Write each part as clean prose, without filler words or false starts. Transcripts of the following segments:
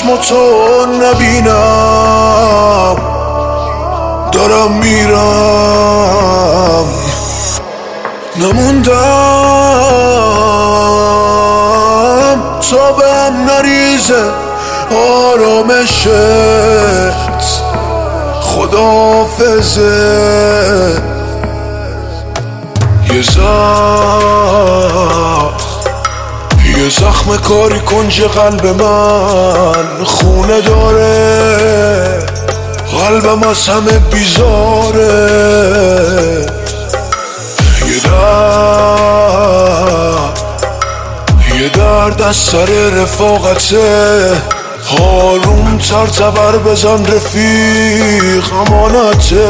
چشماتو نبینم دارم میرم، نموندم تا به هم نریزه آرامشت، خداحافظه. یه زخم کاری کنج قلب من خونه داره، قلبم از همه بیزاره. یه درد از سر رفاقته، حالوم تر تبر بزن رفیق امانته.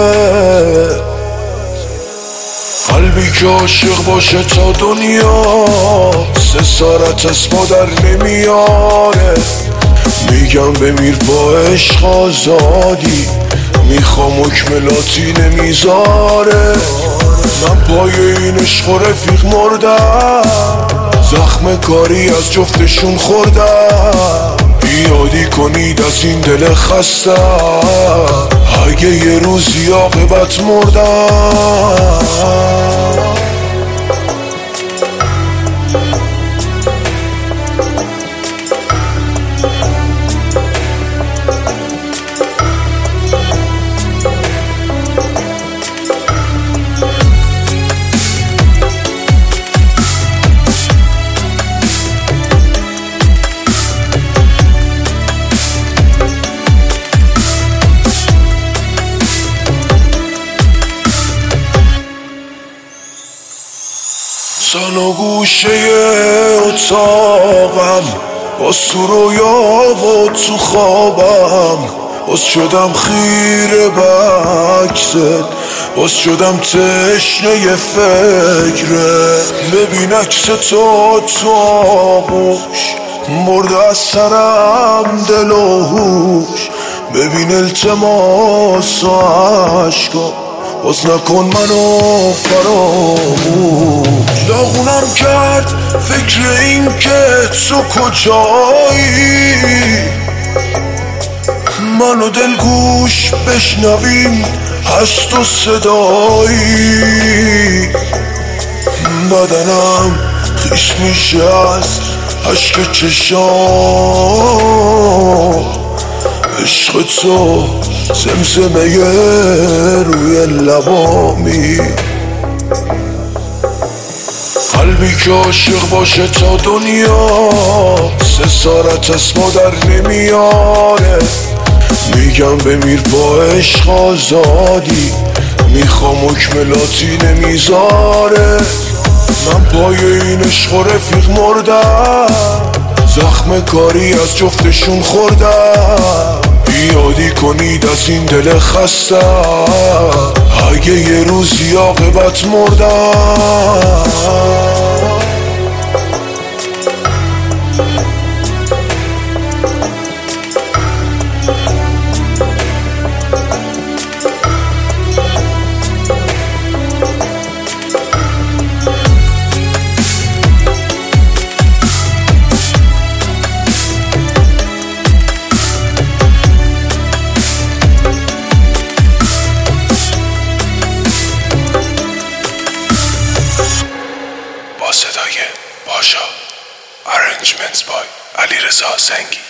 قلبی که عاشق باشه تا دنیا سه سارت از مادر نمیاره. میگم بمیر با عشق آزادی، میخوام اکملاتی نمیذاره. من پای این عشق و رفیق مردم، زخم کاری از جفتشون خوردم. بیادی کنید از این دل خستم، اگه یه روزی عاقبت مردم. سن و گوشه اتاقم باز تو رویا و تو خوابم، باز شدم خیره بکست، باز شدم تشنه فکرت. ببین عکس تو تو آغوش برده از سرم دل و هوش. ببین التماس و عشقا باز نکن منو فراموش. داغونم کرد فکر این که تو کجایی، منو دلگوش بشنویم از تو صدایی. بدنم خیس میشه از عشق چشام، عشق تو زمزمه روی لبامی. قلبی که عاشق باشه تا دنیا سه سارت از مادر نمیاره. میگم بمیر با عشق آزادی، میخوام اکملاتی نمیذاره. من پای این عشق و رفیق مردم، زخم کاری از جفتشون خوردم. بیادی کنید از این دل خستم، اگه یه روزی عاقبت مردم. صدای پاشا، Arrangements by علیرضا سنگی.